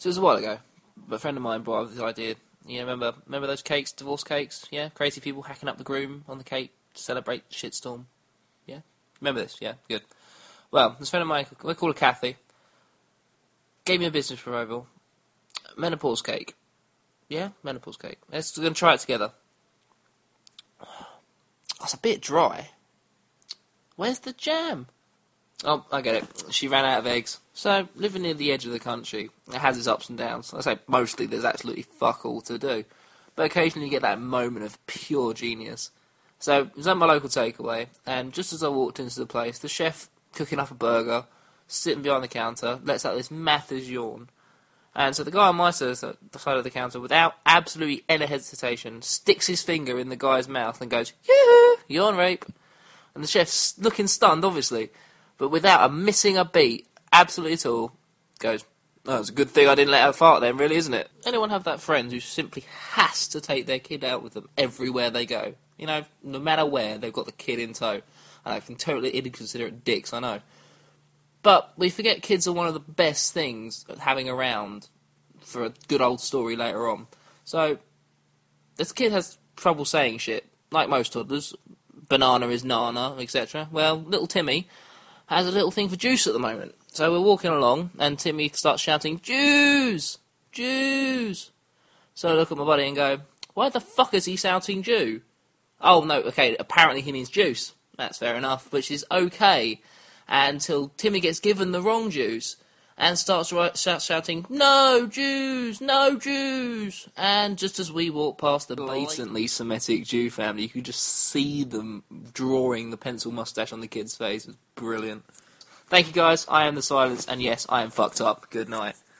So it was a while ago, but a friend of mine brought up this idea. You know, remember those cakes, divorce cakes? Yeah, crazy people hacking up the groom on the cake to celebrate the shitstorm. Yeah, remember this? Yeah, good. Well, this friend of mine, we call her Kathy, gave me a business proposal. Menopause cake. Yeah, menopause cake. Let's going to try it together. That's a bit dry. Where's the jam? Oh, I get it. She ran out of eggs. So, living near the edge of the country, it has its ups and downs. I say mostly there's absolutely fuck all to do. But occasionally you get that moment of pure genius. So, it was at my local takeaway, and just as I walked into the place, the chef cooking up a burger, sitting behind the counter, lets out this massive yawn. And so the guy on my side of the counter, without absolutely any hesitation, sticks his finger in the guy's mouth and goes, "Yoo-hoo, yawn rape." And the chef's looking stunned, obviously, but without missing a beat, absolutely at all, goes, "Oh, it's a good thing I didn't let her fart then, really, isn't it?" Anyone have that friend who simply has to take their kid out with them everywhere they go? You know, no matter where, they've got the kid in tow. And I can totally inconsiderate dicks, I know. But we forget kids are one of the best things having around for a good old story later on. So, this kid has trouble saying shit, like most toddlers. Banana is nana, etc. Well, little Timmy has a little thing for juice at the moment. So we're walking along, and Timmy starts shouting, "Jews! Jews!" So I look at my buddy and go, "Why the fuck is he shouting Jew?" Oh, no, okay, apparently he means juice. That's fair enough, which is okay. Until Timmy gets given the wrong juice and starts shouting, "No Jews! No Jews!" And just as we walk past the blatantly Semitic Jew family, you could just see them drawing the pencil mustache on the kid's face. It was brilliant. Thank you guys, I am The Silence, and yes, I am fucked up. Good night.